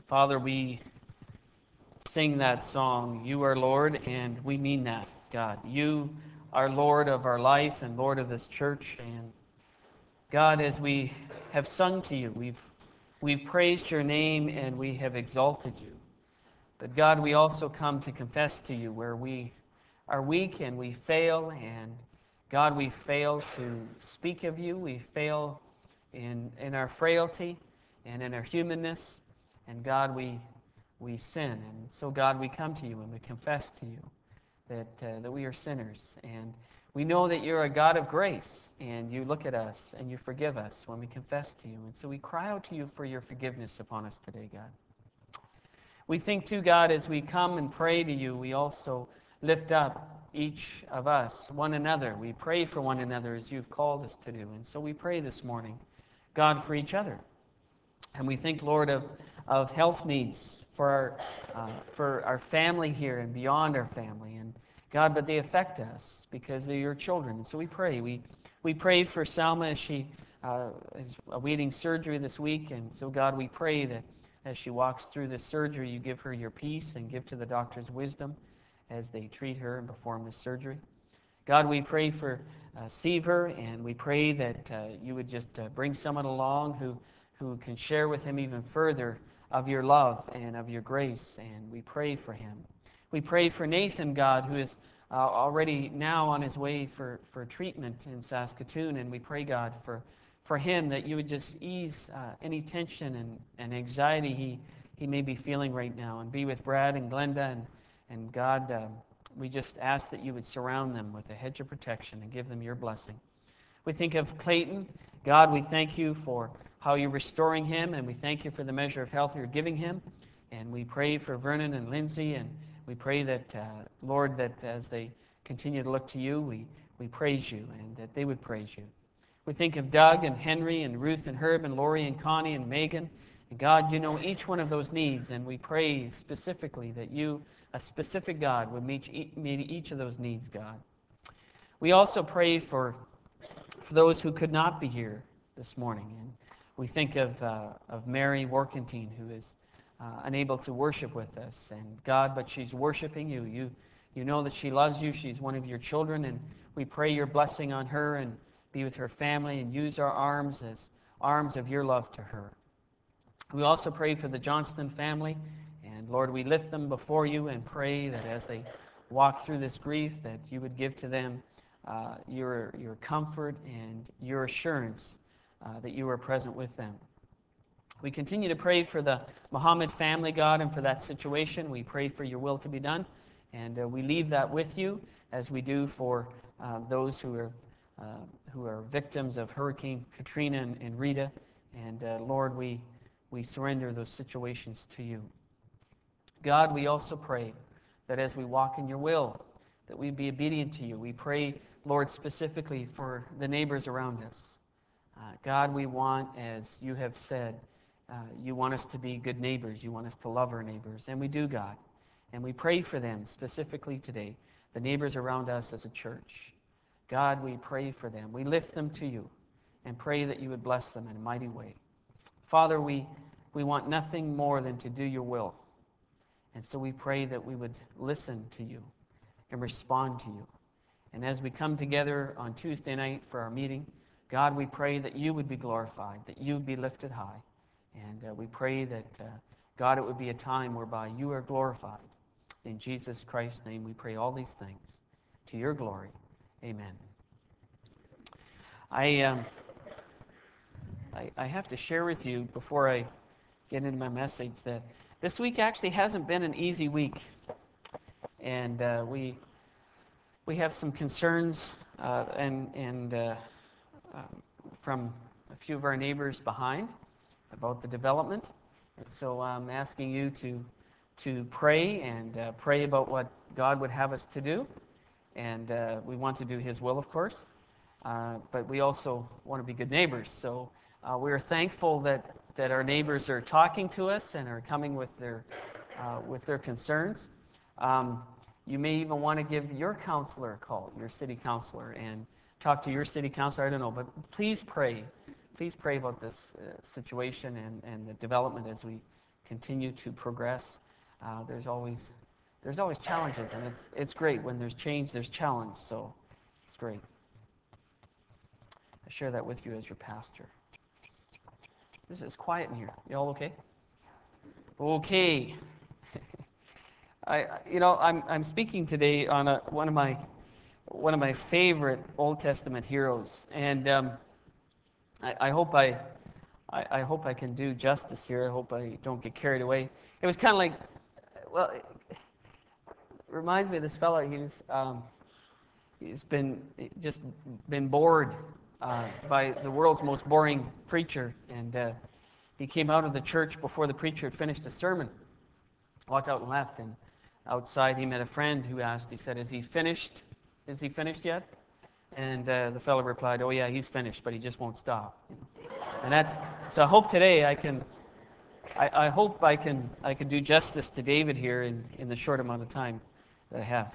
Father, we sing that song, You Are Lord, and we mean that, God. You are Lord of our life and Lord of this church. And God, as we have sung to you, we've praised your name and we have exalted you. But God, we also come to confess to you where we are weak and we fail. And God, we fail to speak of you. We fail in our frailty and in our humanness. And God, we sin. And so, God, we come to you and we confess to you that we are sinners. And we know that you're a God of grace, and you look at us and you forgive us when we confess to you. And so we cry out to you for your forgiveness upon us today, God. We think, too, God, as we come and pray to you, we also lift up each of us, one another. We pray for one another as you've called us to do. And so we pray this morning, God, for each other. And we think, Lord, of health needs for our family here and beyond our family. And God, but they affect us because they're your children. And so we pray. We pray for Salma as she is awaiting surgery this week. And so, God, we pray that as she walks through this surgery, you give her your peace and give to the doctors wisdom as they treat her and perform this surgery. God, we pray for Seaver, and we pray that you would just bring someone along who can share with him even further of your love and of your grace, and we pray for him. We pray for Nathan, God, who is already now on his way for treatment in Saskatoon, and we pray, God, for him that you would just ease any tension and anxiety he may be feeling right now, and be with Brad and Glenda, and God, we just ask that you would surround them with a hedge of protection and give them your blessing. We think of Clayton. God, we thank you for how you're restoring him, and we thank you for the measure of health you're giving him. And we pray for Vernon and Lindsay, and we pray that, Lord, that as they continue to look to you, we praise you, and that they would praise you. We think of Doug and Henry and Ruth and Herb and Lori and Connie and Megan. And God, you know each one of those needs, and we pray specifically that you, a specific God, would meet each of those needs, God. We also pray for those who could not be here this morning. And we think of Mary Workentine, who is unable to worship with us. And God, but she's worshiping you. You know that she loves you. She's one of your children, and we pray your blessing on her and be with her family and use our arms as arms of your love to her. We also pray for the Johnston family, and Lord, we lift them before you and pray that as they walk through this grief, that you would give to them your comfort and your assurance that you are present with them. We continue to pray for the Muhammad family, God, and for that situation. We pray for your will to be done, and we leave that with you as we do for those who are victims of Hurricane Katrina and Rita. And Lord, we surrender those situations to you. God, we also pray that as we walk in your will, that we be obedient to you. We pray, Lord, specifically for the neighbors around us. God, we want, as you have said, you want us to be good neighbors. You want us to love our neighbors. And we do, God. And we pray for them specifically today, the neighbors around us as a church. God, we pray for them. We lift them to you and pray that you would bless them in a mighty way. Father, we want nothing more than to do your will. And so we pray that we would listen to you and respond to you. And as we come together on Tuesday night for our meeting, God, we pray that you would be glorified, that you would be lifted high. And we pray that, God, it would be a time whereby you are glorified. In Jesus Christ's name we pray all these things. To your glory, amen. I have to share with you before I get into my message that this week actually hasn't been an easy week. And we have some concerns from a few of our neighbors behind about the development. And so I'm asking you to pray and pray about what God would have us to do. And we want to do his will, of course. But we also want to be good neighbors. So we're thankful that our neighbors are talking to us and are coming with their concerns. You may even want to give your counselor a call, your city counselor, and talk to your city counselor. I don't know, but please pray. Please pray about this situation and the development as we continue to progress. There's always challenges, and it's great when there's change, there's challenge. So it's great. I share that with you as your pastor. This is quiet in here. You all okay? Okay. I'm speaking today on one of my favorite Old Testament heroes, and I hope I can do justice here. I hope I don't get carried away. It was kind of like, well, it reminds me of this fellow. He's been bored by the world's most boring preacher, and he came out of the church before the preacher had finished his sermon, walked out and left, and outside he met a friend who asked, he said, "Is he finished? Is he finished yet?" And the fellow replied, "Oh yeah, he's finished, but he just won't stop." And so I hope today I hope I can do justice to David here in the short amount of time that I have.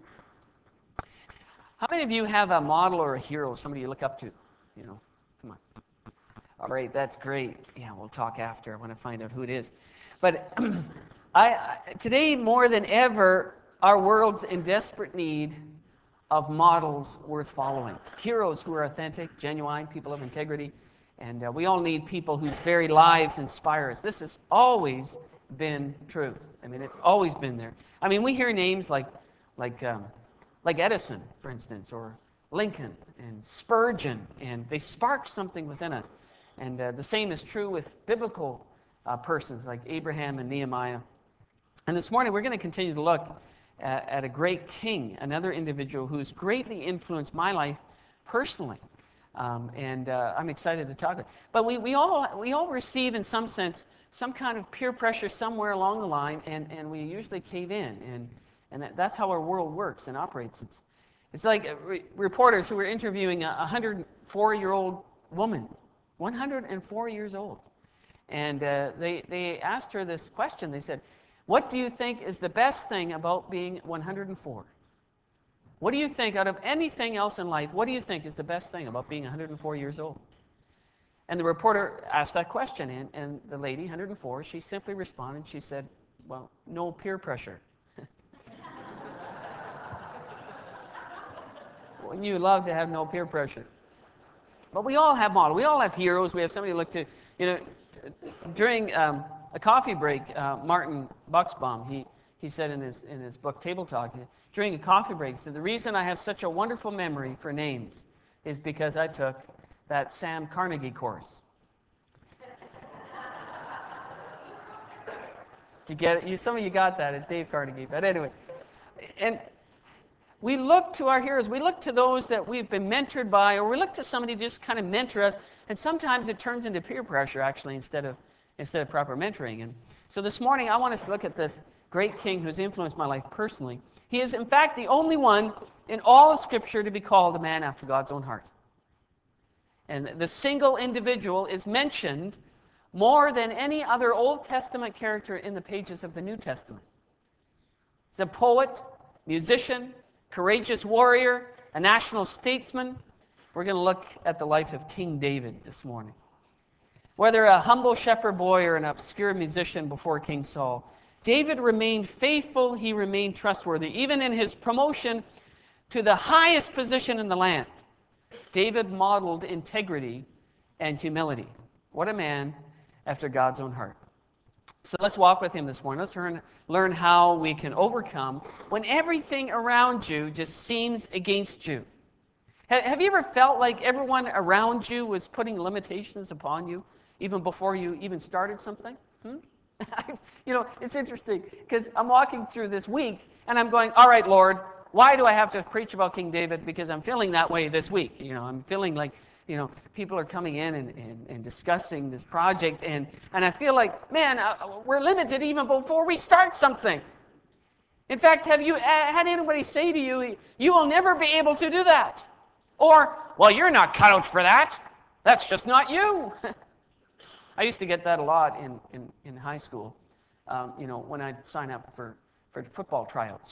How many of you have a model or a hero, somebody you look up to? Come on. All right, that's great. Yeah, we'll talk after. I want to find out who it is. But today, more than ever, our world's in desperate need of models worth following. Heroes who are authentic, genuine, people of integrity. And we all need people whose very lives inspire us. This has always been true. I mean, it's always been there. I mean, we hear names like Edison, for instance, or Lincoln and Spurgeon, and they spark something within us. And the same is true with biblical persons like Abraham and Nehemiah. And this morning we're going to continue to look at a great king, another individual who's greatly influenced my life personally. And I'm excited to talk about it. But we all receive, in some sense, some kind of peer pressure somewhere along the line, and we usually cave in. And that's how our world works and operates. It's like reporters who were interviewing a 104-year-old woman, 104 years old. And they asked her this question. They said, "What do you think is the best thing about being 104? What do you think, out of anything else in life, what do you think is the best thing about being 104 years old?" And the reporter asked that question, and the lady, 104, she simply responded. She said, "Well, no peer pressure." Wouldn't you love to have no peer pressure? But we all have models. We all have heroes. We have somebody to look to. During a coffee break, Martin Buxbaum, he said in his book Table Talk, during a coffee break, he said, "The reason I have such a wonderful memory for names is because I took that Sam Carnegie course." Did you get it? Some of you got that at Dave Carnegie. But anyway, and we look to our heroes. We look to those that we've been mentored by, or we look to somebody to just kind of mentor us. And sometimes it turns into peer pressure, actually, instead of proper mentoring. And so this morning, I want us to look at this great king who's influenced my life personally. He is, in fact, the only one in all of Scripture to be called a man after God's own heart. And the single individual is mentioned more than any other Old Testament character in the pages of the New Testament. He's a poet, musician, courageous warrior, a national statesman. We're going to look at the life of King David this morning. Whether a humble shepherd boy or an obscure musician before King Saul, David remained faithful, he remained trustworthy. Even in his promotion to the highest position in the land, David modeled integrity and humility. What a man after God's own heart. So let's walk with him this morning. Let's learn how we can overcome when everything around you just seems against you. Have you ever felt like everyone around you was putting limitations upon you even before you even started something? It's interesting because I'm walking through this week and I'm going, all right, Lord, why do I have to preach about King David? Because I'm feeling that way this week. I'm feeling like, people are coming in and discussing this project, and I feel like, man, we're limited even before we start something. In fact, have you had anybody say to you, you will never be able to do that? Or, well, you're not cut out for that. That's just not you. I used to get that a lot in high school, when I'd sign up for football tryouts.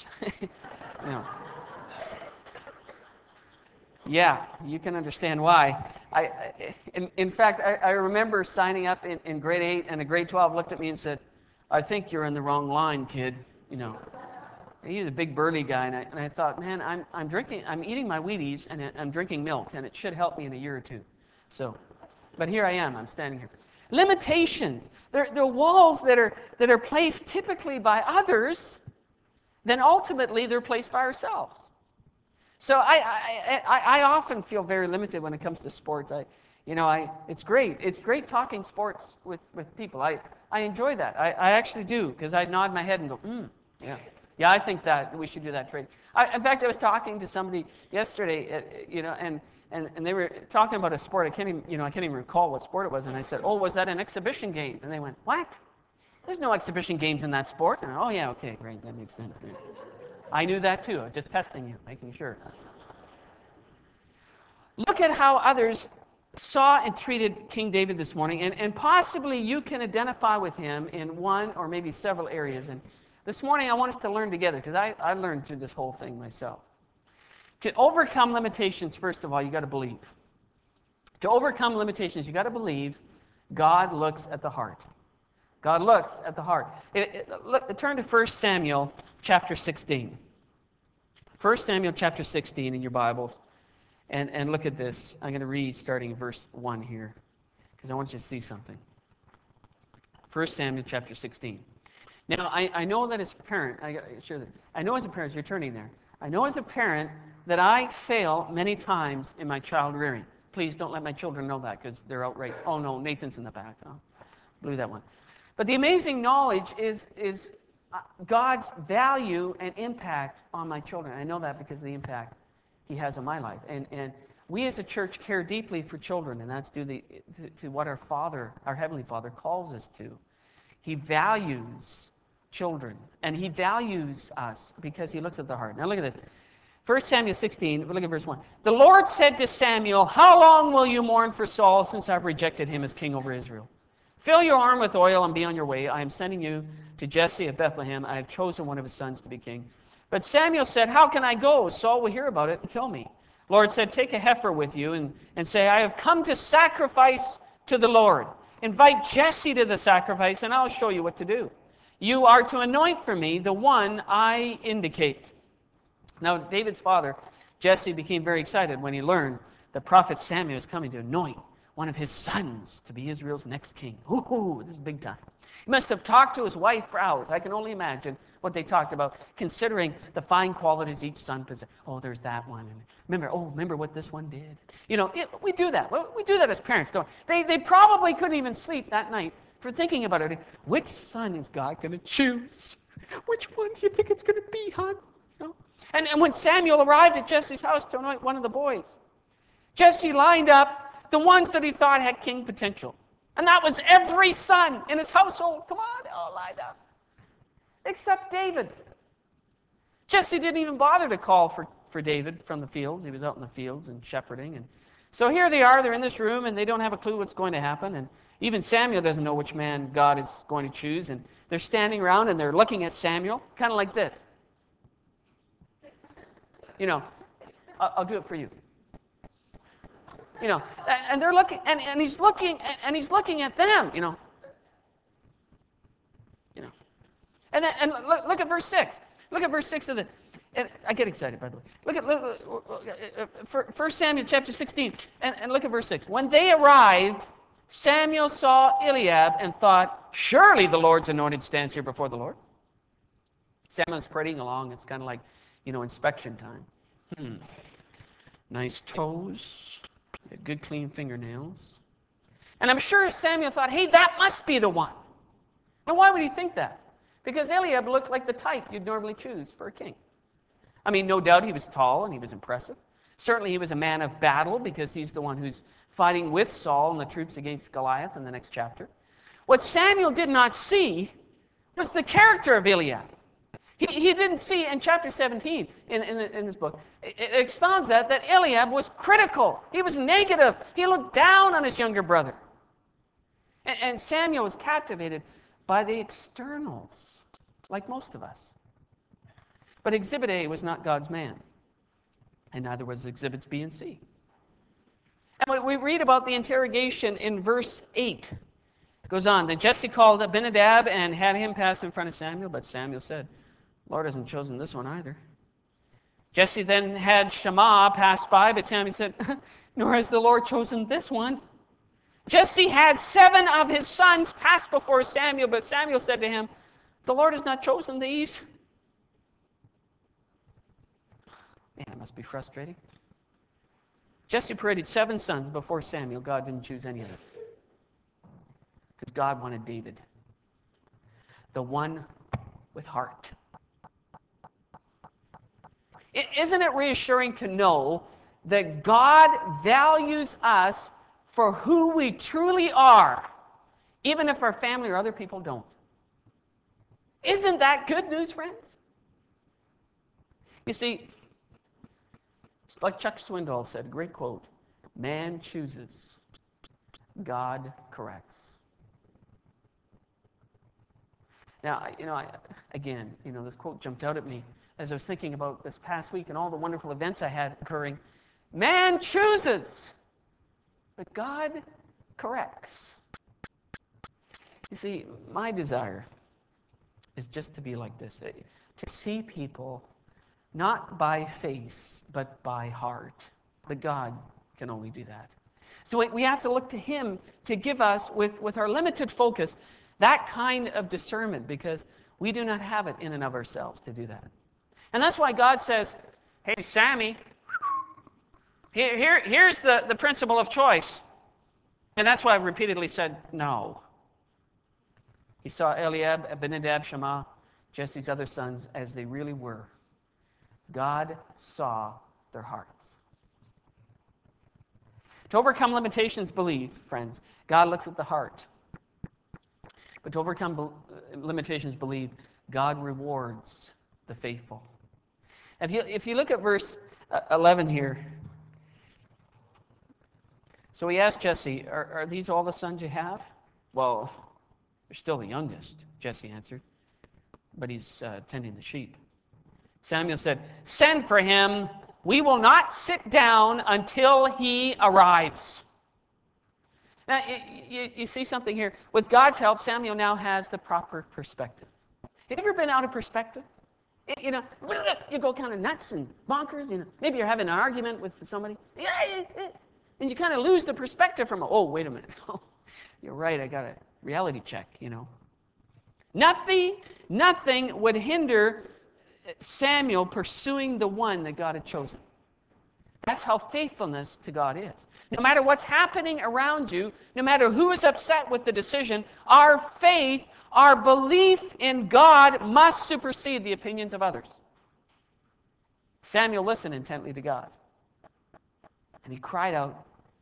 Yeah, you can understand why. In fact, I remember signing up in grade 8, and a grade 12 looked at me and said, I think you're in the wrong line, kid. You know, he was a big burly guy, and I thought, man, I'm eating my Wheaties, and I'm drinking milk, and it should help me in a year or two. So, but here I am. I'm standing here. Limitations. They're walls that are placed typically by others. Then ultimately they're placed by ourselves. So I often feel very limited when it comes to sports. It's great. It's great talking sports with people. I enjoy that. I actually do, because I nod my head and go, yeah. Yeah, I think that we should do that trade. In fact, I was talking to somebody yesterday, and they were talking about a sport. I can't even recall what sport it was. And I said, "Oh, was that an exhibition game?" And they went, "What? There's no exhibition games in that sport." And oh yeah, okay, great, that makes sense. I knew that too. I was just testing you, making sure. Look at how others saw and treated King David this morning, and possibly you can identify with him in one or maybe several areas. And this morning I want us to learn together, because I learned through this whole thing myself. To overcome limitations, first of all, you got to believe. To overcome limitations, you got to believe God looks at the heart. God looks at the heart. Turn to 1 Samuel chapter 16. 1 Samuel chapter 16 in your Bibles. And look at this. I'm going to read starting in verse 1 here, because I want you to see something. 1 Samuel chapter 16. Now, I know that as a parent, I know as a parent, you're turning there. I know as a parent that I fail many times in my child rearing. Please don't let my children know that, because they're outright, oh no, Nathan's in the back. Oh, blew that one. But the amazing knowledge is God's value and impact on my children. I know that because of the impact he has on my life. And we as a church care deeply for children, and that's due to what our Father, our Heavenly Father, calls us to. He values children, and he values us because he looks at the heart. Now look at this. 1 Samuel 16, look at verse 1. The Lord said to Samuel, "How long will you mourn for Saul, since I've rejected him as king over Israel? Fill your arm with oil and be on your way. I am sending you to Jesse of Bethlehem. I have chosen one of his sons to be king." But Samuel said, "How can I go? Saul will hear about it and kill me." The Lord said, "Take a heifer with you and say, I have come to sacrifice to the Lord. Invite Jesse to the sacrifice, and I'll show you what to do. You are to anoint for me the one I indicate." Now, David's father, Jesse, became very excited when he learned that prophet Samuel is coming to anoint one of his sons to be Israel's next king. Ooh, this is big time. He must have talked to his wife for hours. I can only imagine what they talked about, considering the fine qualities each son possessed. Oh, there's that one. And remember what this one did. We do that. We do that as parents, don't we? They probably couldn't even sleep that night for thinking about it. Which son is God going to choose? Which one do you think it's going to be, hon? And when Samuel arrived at Jesse's house to anoint one of the boys, Jesse lined up the ones that he thought had king potential. And that was every son in his household. Come on, they all lined up. Except David. Jesse didn't even bother to call for David from the fields. He was out in the fields and shepherding. And so here they are, they're in this room, and they don't have a clue what's going to happen. And even Samuel doesn't know which man God is going to choose. And they're standing around and they're looking at Samuel, kind of like this. I'll do it for you. And they're looking, and he's looking at them. And look at verse 6. Look at verse 6 of the. And I get excited, by the way. Look at 1 Samuel chapter 16, and look at verse 6. When they arrived, Samuel saw Eliab and thought, "Surely the Lord's anointed stands here before the Lord." Samuel's parading along. It's kind of like, inspection time. Nice toes, good clean fingernails. And I'm sure Samuel thought, hey, that must be the one. Now, why would he think that? Because Eliab looked like the type you'd normally choose for a king. I mean, no doubt he was tall and he was impressive. Certainly he was a man of battle, because he's the one who's fighting with Saul and the troops against Goliath in the next chapter. What Samuel did not see was the character of Eliab. He didn't see in chapter 17 in this book. It expounds that Eliab was critical. He was negative. He looked down on his younger brother. And Samuel was captivated by the externals, like most of us. But Exhibit A was not God's man, and neither was Exhibits B and C. And we read about the interrogation in verse 8. Goes on. Then Jesse called Abinadab and had him pass in front of Samuel, but Samuel said, "The Lord hasn't chosen this one either." Jesse then had Shammah pass by, but Samuel said, "Nor has the Lord chosen this one." Jesse had 7 of his sons pass before Samuel, but Samuel said to him, "The Lord has not chosen these." Man, it must be frustrating. Jesse paraded 7 sons before Samuel. God didn't choose any of them. Because God wanted David, the one with heart. Isn't it reassuring to know that God values us for who we truly are, even if our family or other people don't? Isn't that good news, friends? You see, it's like Chuck Swindoll said, a great quote, "Man chooses, God corrects." Now, this quote jumped out at me as I was thinking about this past week and all the wonderful events I had occurring. Man chooses, but God corrects. You see, my desire is just to be like this, to see people not by face, but by heart. But God can only do that. So we have to look to Him to give us, with our limited focus, that kind of discernment, because we do not have it in and of ourselves to do that. And that's why God says, "Hey, Sammy, here's the principle of choice." And that's why I've repeatedly said no. He saw Eliab, Abinadab, Shammah, Jesse's other sons as they really were. God saw their hearts. To overcome limitations, believe, friends. God looks at the heart. But to overcome limitations, believe, God rewards the faithful. If you look at verse 11 here, so he asked Jesse, are these all the sons you have? "Well, you're still the youngest," Jesse answered, "but he's tending the sheep." Samuel said, "Send for him. We will not sit down until he arrives." Now, you see something here. With God's help, Samuel now has the proper perspective. Have you ever been out of perspective? You go kind of nuts and bonkers. Maybe you're having an argument with somebody, and you kind of lose the perspective from, "Oh, wait a minute. You're right, I got a reality check, Nothing would hinder Samuel pursuing the one that God had chosen. That's how faithfulness to God is. No matter what's happening around you, no matter who is upset with the decision, our faith, our belief in God must supersede the opinions of others. Samuel listened intently to God, and he cried out,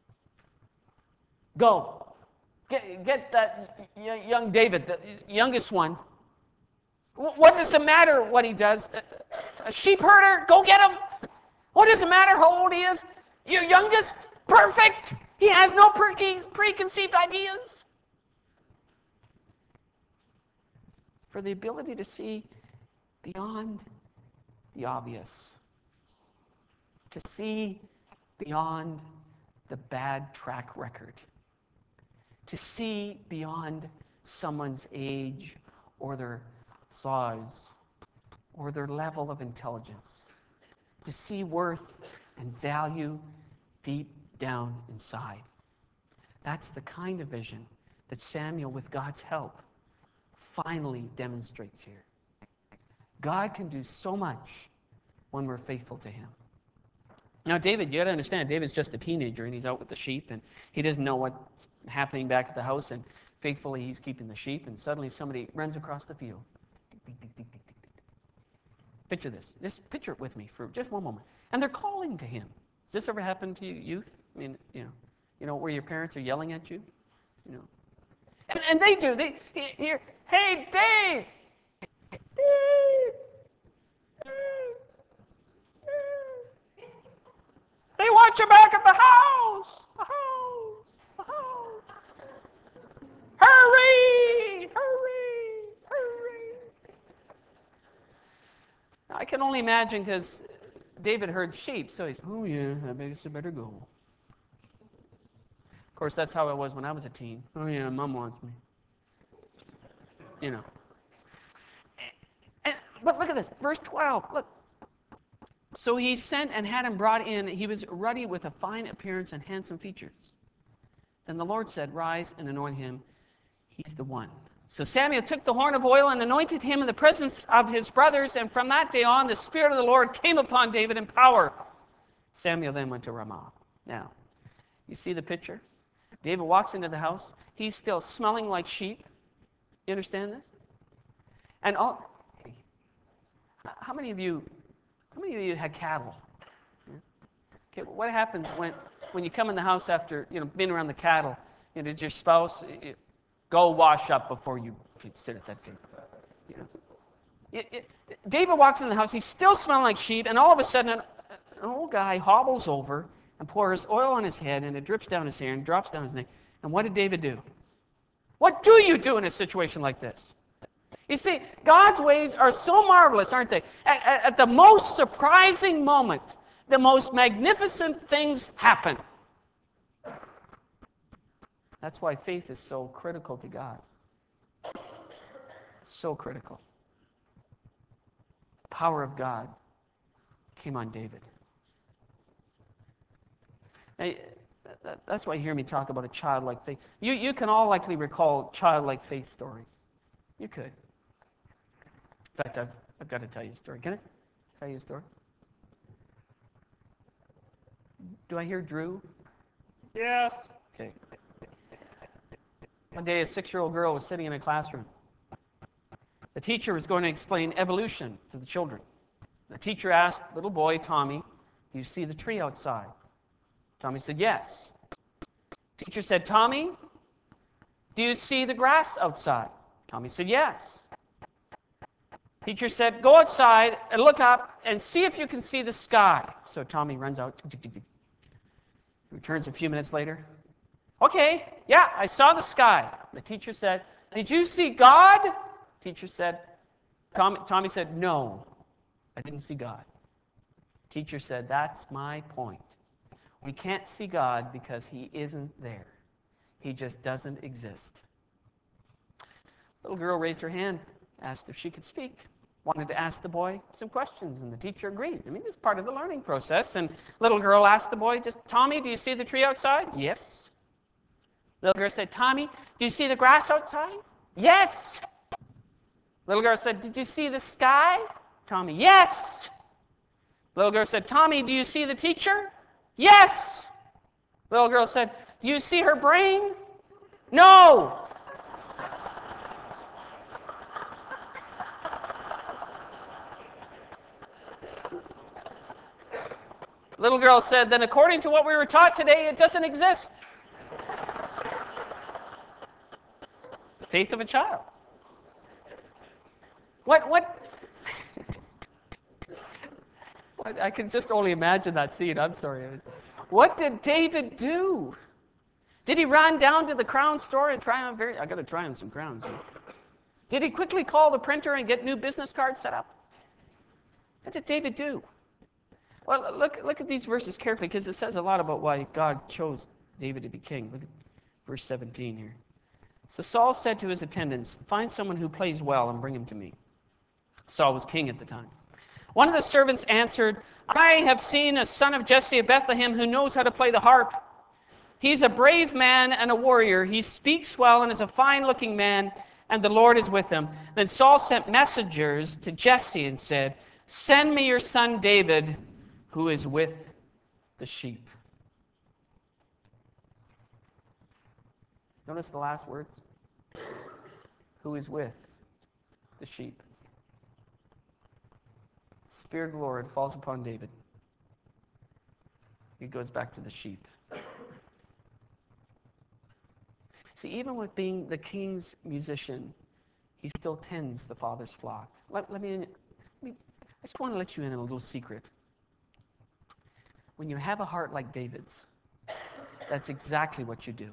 "Go, get that young David, the youngest one. What does it matter what he does? A sheep herder? Go get him. What does it matter how old he is? Your youngest? Perfect. He has no preconceived ideas." For the ability to see beyond the obvious, to see beyond the bad track record, to see beyond someone's age or their size or their level of intelligence, to see worth and value deep down inside. That's the kind of vision that Samuel, with God's help, finally demonstrates here. God can do so much when we're faithful to Him. Now, David, you got to understand, David's just a teenager, and he's out with the sheep, and he doesn't know what's happening back at the house, and faithfully he's keeping the sheep, and suddenly somebody runs across the field. Picture this. Just picture it with me for just one moment. And they're calling to him. Has this ever happened to you, youth? I mean, where your parents are yelling at you? And they do. They hear, "Hey, Dave! They want you back at the house! The house! The house! Hurry! Hurry! Hurry!" I can only imagine, because David heard sheep, so he's, "Oh yeah, I guess I better go." Of course, that's how it was when I was a teen. "Oh yeah, Mom wants me." you know. But look at this, verse 12, look. So he sent and had him brought in. He was ruddy with a fine appearance and handsome features. Then the Lord said, rise and anoint him. He's the one. So Samuel took the horn of oil and anointed him in the presence of his brothers. And from that day on, the Spirit of the Lord came upon David in power. Samuel then went to Ramah. Now, you see the picture? David walks into the house. He's still smelling like sheep. You understand this? And how many of you had cattle? Okay, what happens when you come in the house after being around the cattle? Does your spouse go wash up before you sit at that table? David walks in the house. He's still smelling like sheep, and all of a sudden, an old guy hobbles over and pours oil on his head, and it drips down his hair and drops down his neck. And what did David do? What do you do in a situation like this? You see, God's ways are so marvelous, aren't they? At the most surprising moment, the most magnificent things happen. That's why faith is so critical to God. So critical. The power of God came on David. Now, that's why you hear me talk about a childlike faith. You can all likely recall childlike faith stories. You could. In fact, I've got to tell you a story. Can I tell you a story? Do I hear Drew? Yes. Okay. One day, a 6-year-old girl was sitting in a classroom. The teacher was going to explain evolution to the children. The teacher asked little boy, Tommy, do you see the tree outside? Tommy said, yes. Teacher said, Tommy, do you see the grass outside? Tommy said, yes. Teacher said, go outside and look up and see if you can see the sky. So Tommy runs out. Returns a few minutes later. Okay, yeah, I saw the sky. The teacher said, did you see God? Teacher said, Tommy said, no, I didn't see God. Teacher said, that's my point. We can't see God because he isn't there. He just doesn't exist. Little girl raised her hand, asked if she could speak, wanted to ask the boy some questions, and the teacher agreed. I mean, it's part of the learning process. And little girl asked the boy, Tommy, do you see the tree outside? Yes. Little girl said, Tommy, do you see the grass outside? Yes. Little girl said, did you see the sky? Tommy, yes. Little girl said, Tommy, do you see the teacher? Yes. Little girl said, do you see her brain? No. Little girl said, then according to what we were taught today, it doesn't exist. The faith of a child. What? I can just only imagine that scene. I'm sorry. What did David do? Did he run down to the crown store and try on I got to try on some crowns. Did he quickly call the printer and get new business cards set up? What did David do? Well, look at these verses carefully, because it says a lot about why God chose David to be king. Look at verse 17 here. So Saul said to his attendants, find someone who plays well and bring him to me. Saul was king at the time. One of the servants answered, I have seen a son of Jesse of Bethlehem who knows how to play the harp. He's a brave man and a warrior. He speaks well and is a fine-looking man, and the Lord is with him. Then Saul sent messengers to Jesse and said, send me your son David, who is with the sheep. Notice the last words. Who is with the sheep. Spirit of the Lord falls upon David. He goes back to the sheep. See, even with being the king's musician, he still tends the Father's flock. I just want to let you in on a little secret. When you have a heart like David's, that's exactly what you do.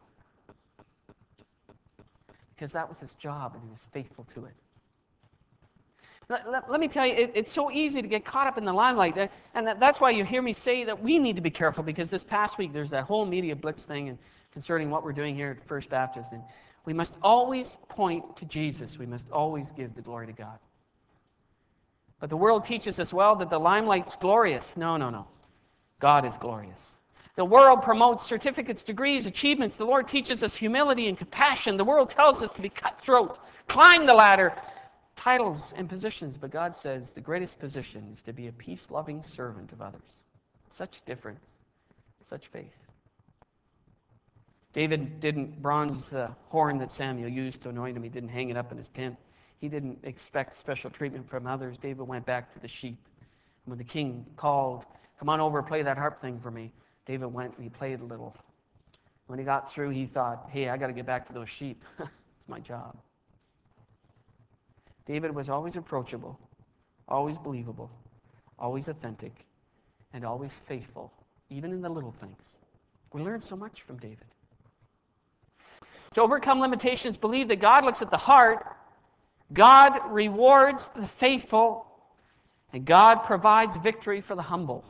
Because that was his job, and he was faithful to it. Let me tell you, it's so easy to get caught up in the limelight, and that's why you hear me say that we need to be careful, because this past week there's that whole media blitz thing and concerning what we're doing here at First Baptist, and We must always point to Jesus. We must always give the glory to God. But the world teaches us, well, that the limelight's glorious. No, no, no. God is glorious. The world promotes certificates, degrees, achievements. The Lord teaches us humility and compassion. The world tells us to be cutthroat, climb the ladder, titles and positions. But God says the greatest position is to be a peace-loving servant of others. Such difference, such faith. David didn't bronze the horn that Samuel used to anoint him. He didn't hang it up in his tent. He didn't expect special treatment from others. David went back to the sheep. When the king called, come on over, play that harp thing for me, David went and he played a little. When he got through, he thought, hey, I got to get back to those sheep. It's my job. David was always approachable, always believable, always authentic, and always faithful, even in the little things. We learn so much from David. To overcome limitations, believe that God looks at the heart, God rewards the faithful, and God provides victory for the humble.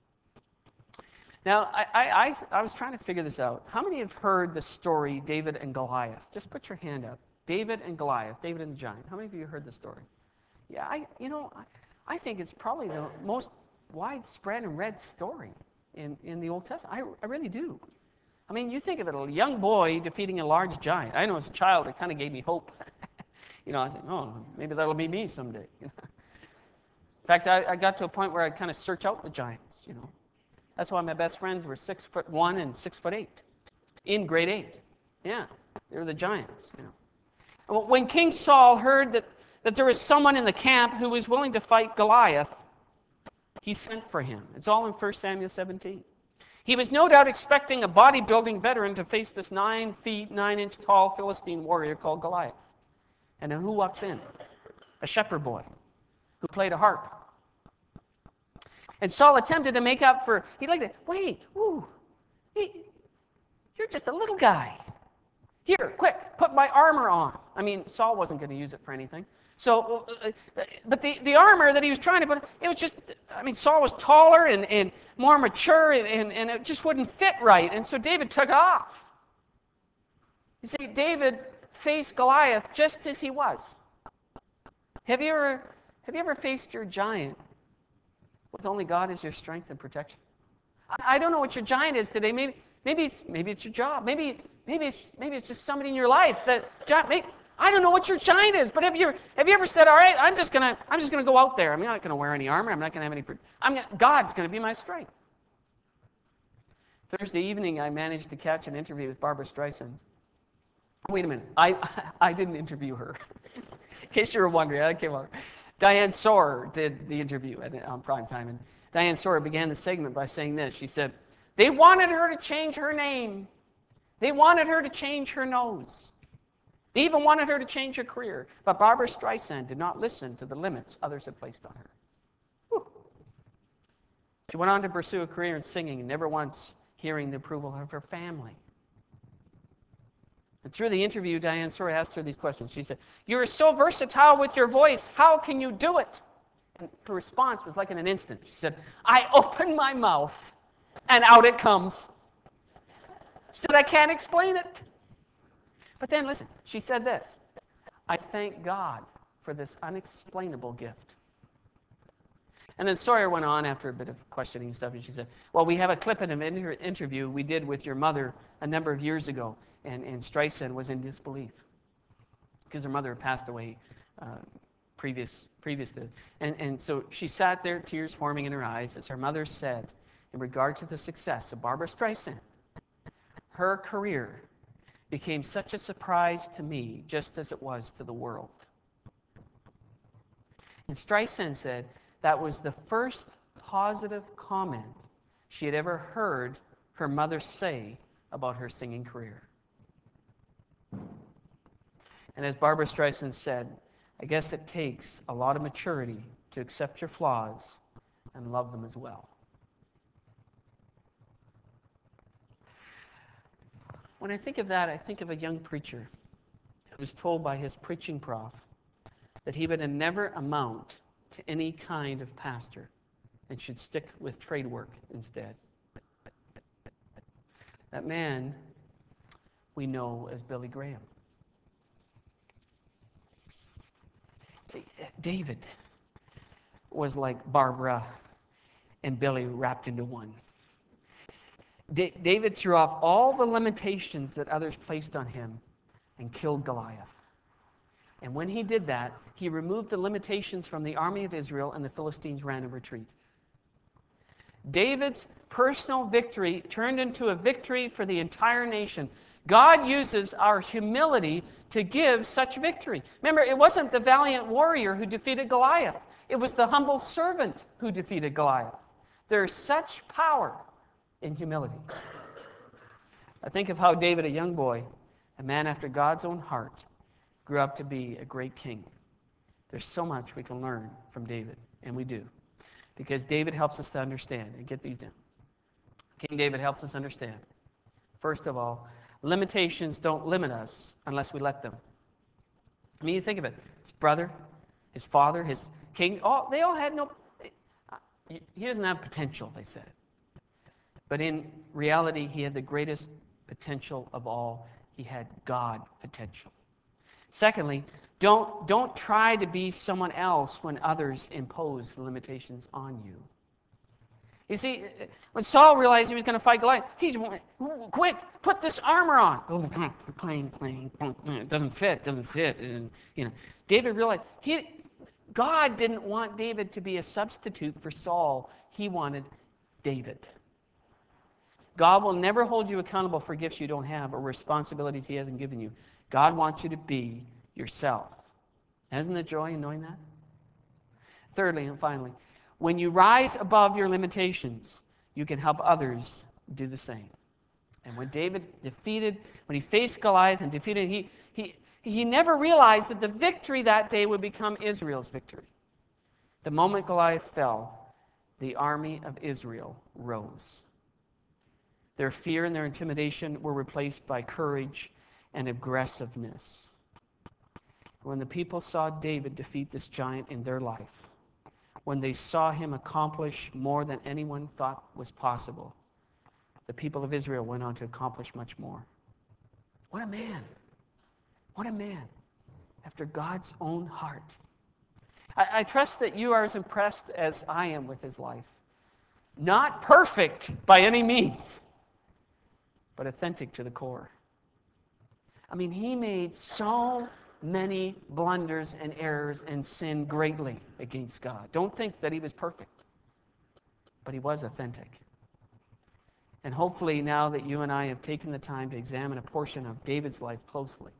Now, I was trying to figure this out. How many have heard the story David and Goliath? Just put your hand up. David and Goliath, David and the giant. How many of you heard the story? Yeah, I think it's probably the most widespread and read story in the Old Testament. I really do. I mean, you think of it, a young boy defeating a large giant. I know as a child, it kind of gave me hope. I was like, oh, maybe that'll be me someday. In fact, I got to a point where I'd kind of search out the giants, That's why my best friends were 6'1" and 6'8" in grade 8. Yeah, they were the giants, When King Saul heard that there was someone in the camp who was willing to fight Goliath, he sent for him. It's all in 1 Samuel 17. He was no doubt expecting a bodybuilding veteran to face this 9 feet, 9-inch tall Philistine warrior called Goliath. And then who walks in? A shepherd boy who played a harp. And Saul attempted to make up for, he'd like to, wait, you're just a little guy. Here, quick, put my armor on. I mean, Saul wasn't going to use it for anything. So, but the armor that he was trying to put, it was just, Saul was taller and more mature, and it just wouldn't fit right. And so David took it off. You see, David faced Goliath just as he was. Have you ever faced your giant with only God as your strength and protection? I don't know what your giant is today. Maybe it's your job. Maybe it's just somebody in your life I don't know what your giant is. But have you ever said, all right, I'm just gonna go out there. I'm not gonna wear any armor. I'm not gonna have any. God's gonna be my strength. Thursday evening, I managed to catch an interview with Barbara Streisand. Wait a minute, I didn't interview her. In case you were wondering, I came out. Diane Sawyer did the interview on prime time, and Diane Sawyer began the segment by saying this. She said, they wanted her to change her name. They wanted her to change her nose. They even wanted her to change her career. But Barbara Streisand did not listen to the limits others had placed on her. Whew. She went on to pursue a career in singing, never once hearing the approval of her family. And through the interview, Diane Sawyer asked her these questions. She said, you're so versatile with your voice. How can you do it? And her response was like in an instant. She said, I open my mouth, and out it comes. She said, I can't explain it. But then, listen, she said this, I thank God for this unexplainable gift. And then Sawyer went on after a bit of questioning and stuff, and she said, well, we have a clip in an interview we did with your mother a number of years ago, and Streisand was in disbelief because her mother had passed away previous to it. And so she sat there, tears forming in her eyes, as her mother said, in regard to the success of Barbara Streisand, her career became such a surprise to me, just as it was to the world. And Streisand said that was the first positive comment she had ever heard her mother say about her singing career. And as Barbara Streisand said, I guess it takes a lot of maturity to accept your flaws and love them as well. When I think of that, I think of a young preacher who was told by his preaching prof that he would never amount to any kind of pastor and should stick with trade work instead. That man we know as Billy Graham. See, David was like Barbara and Billy wrapped into one. David threw off all the limitations that others placed on him and killed Goliath. And when he did that, he removed the limitations from the army of Israel, and the Philistines ran in retreat. David's personal victory turned into a victory for the entire nation. God uses our humility to give such victory. Remember, it wasn't the valiant warrior who defeated Goliath. It was the humble servant who defeated Goliath. There's such power in humility. I think of how David, a young boy, a man after God's own heart, grew up to be a great king. There's so much we can learn from David, and we do. Because David helps us to understand, and get these down. King David helps us understand. First of all, limitations don't limit us unless we let them. I mean, you think of it. His brother, his father, his king, they all had no... He doesn't have potential, they said. But in reality, he had the greatest potential of all. He had God potential. Secondly, don't try to be someone else when others impose limitations on you. You see, when Saul realized he was going to fight Goliath, he's quick, put this armor on. Oh, playing, it doesn't fit. And, David realized God didn't want David to be a substitute for Saul. He wanted David. God will never hold you accountable for gifts you don't have or responsibilities he hasn't given you. God wants you to be yourself. Hasn't it joy in knowing that? Thirdly and finally, when you rise above your limitations, you can help others do the same. And when he faced Goliath and defeated, he never realized that the victory that day would become Israel's victory. The moment Goliath fell, the army of Israel rose. Their fear and their intimidation were replaced by courage and aggressiveness. When the people saw David defeat this giant in their life, when they saw him accomplish more than anyone thought was possible, the people of Israel went on to accomplish much more. What a man! What a man after God's own heart. I trust that you are as impressed as I am with his life. Not perfect by any means, but authentic to the core. I mean, he made so many blunders and errors and sinned greatly against God. Don't think that he was perfect, but he was authentic. And hopefully now that you and I have taken the time to examine a portion of David's life closely,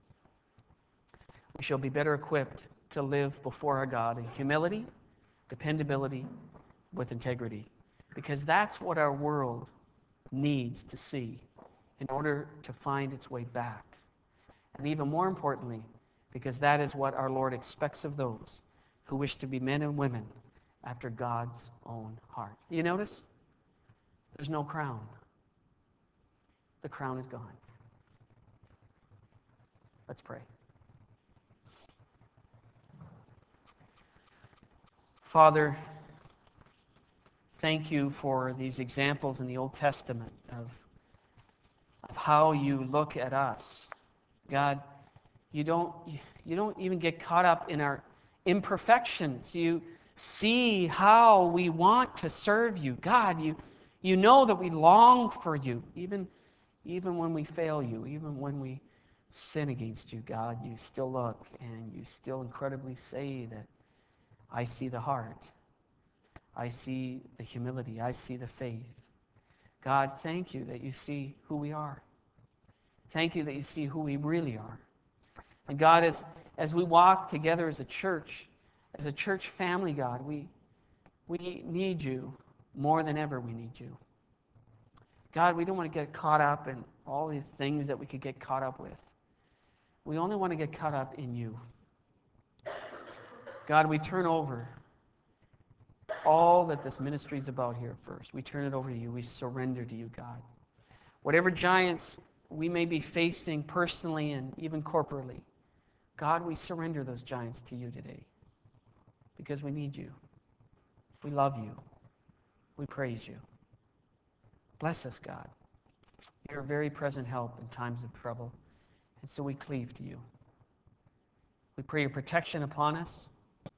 we shall be better equipped to live before our God in humility, dependability, with integrity. Because that's what our world needs to see in order to find its way back. And even more importantly, because that is what our Lord expects of those who wish to be men and women after God's own heart. You notice? There's no crown. The crown is gone. Let's pray. Father, thank you for these examples in the Old Testament of how you look at us. God, you don't even get caught up in our imperfections. You see how we want to serve you. God, you know that we long for you, even when we fail you, even when we sin against you, God, you still look and you still incredibly say that I see the heart. I see the humility. I see the faith. God, thank you that you see who we are. Thank you that you see who we really are. And God, as we walk together as a church family, God, we need you more than ever we need you. God, we don't want to get caught up in all the things that we could get caught up with. We only want to get caught up in you. God, we turn over all that this ministry is about here first. We turn it over to you. We surrender to you, God. Whatever giants we may be facing personally and even corporately, God, we surrender those giants to you today because we need you. We love you. We praise you. Bless us, God. You're a very present help in times of trouble, and so we cleave to you. We pray your protection upon us.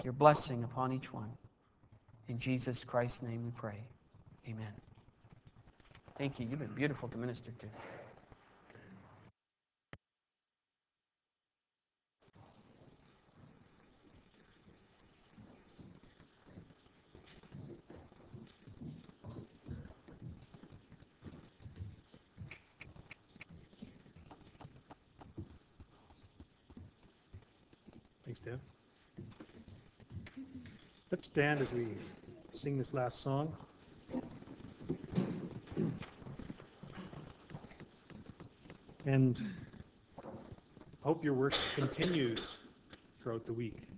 your blessing upon each one. In Jesus Christ's name we pray. Amen. Thank you. You've been beautiful to minister to. Thanks, Deb. Let's stand as we sing this last song. And hope your work continues throughout the week.